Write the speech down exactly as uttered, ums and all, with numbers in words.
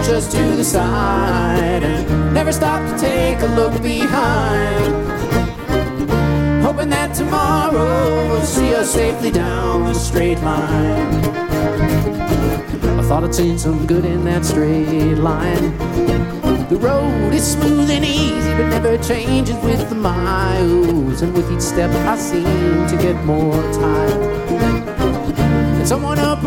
just to the side and never stop to take a look behind, hoping that tomorrow will see us safely down the straight line. I thought I'd seen some good in that straight line. The road is smooth and easy, but never changes with the miles. And with each step I seem to get more tired. And someone up